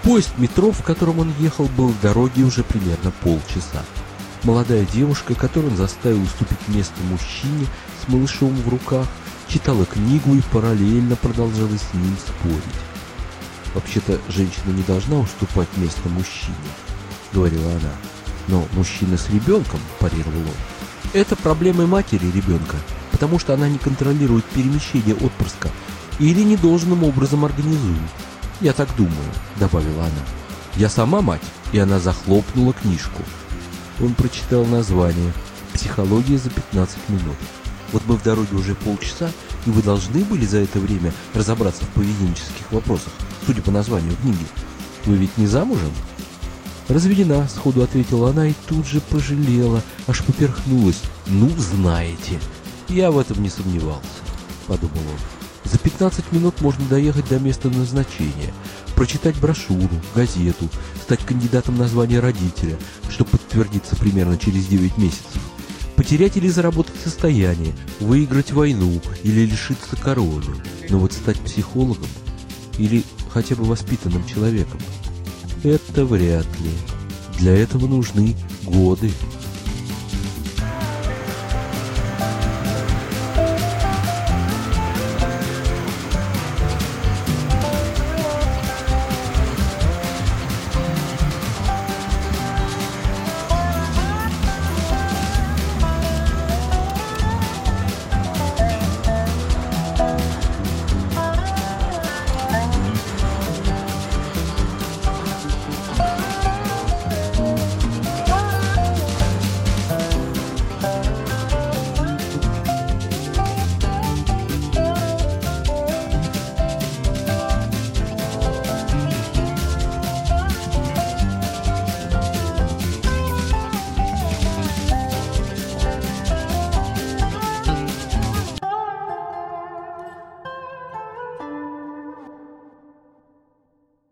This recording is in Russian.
Поезд метро, в котором он ехал, был в дороге уже примерно полчаса. Молодая девушка, которую он заставил уступить место мужчине с малышом в руках, читала книгу и параллельно продолжала с ним спорить. «Вообще-то женщина не должна уступать место мужчине», — говорила она. «Но мужчина с ребенком», — парировал он, — «это проблемы матери ребенка, потому что она не контролирует перемещение отпрыска или недолжным образом организует. Я так думаю», — добавила она. «Я сама мать», и она захлопнула книжку. Он прочитал название «Психология за 15 минут». «Вот мы в дороге уже полчаса, и вы должны были за это время разобраться в поведенческих вопросах, судя по названию книги. Вы ведь не замужем?» «Разведена», — сходу ответила она и тут же пожалела, аж поперхнулась. «Ну, знаете, я в этом не сомневался», — подумал он. «За 15 минут можно доехать до места назначения, прочитать брошюру, газету, стать кандидатом на звание родителя, что подтвердится примерно через 9 месяцев, потерять или заработать состояние, выиграть войну или лишиться короны. Но вот стать психологом или хотя бы воспитанным человеком — это вряд ли. Для этого нужны годы».